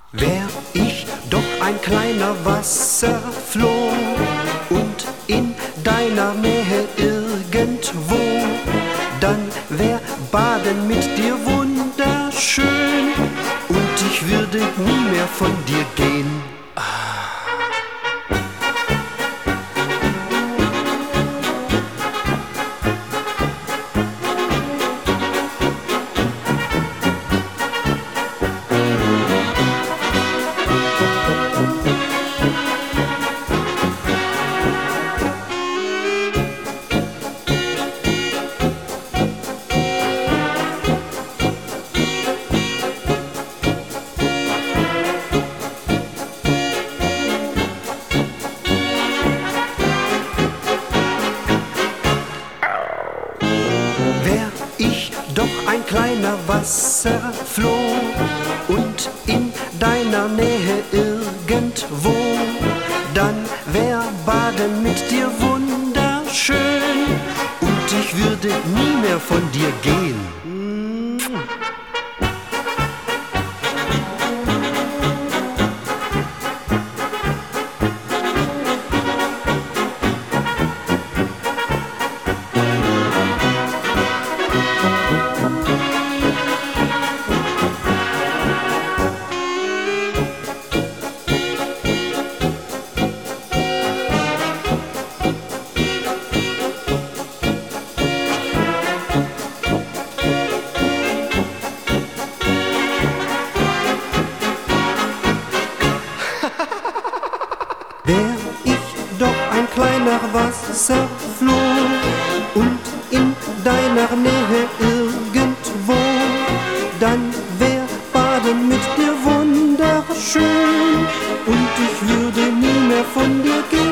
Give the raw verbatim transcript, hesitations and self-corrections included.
Wär ich doch ein kleiner Wasserfloh und in deiner Nähe irgendwo, dann wär Baden mit dir wunderschön und ich würde nie mehr von dir gehen. Wär ich doch ein kleiner Wasserfloh und in deiner Nähe irgendwo, dann wär Baden mit dir wunderschön und ich würde nie mehr von dir gehen. Wär ich doch ein kleiner Wasserfloh und in deiner Nähe irgendwo, dann wär Baden mit dir wunderschön und ich würde nie mehr von dir gehen.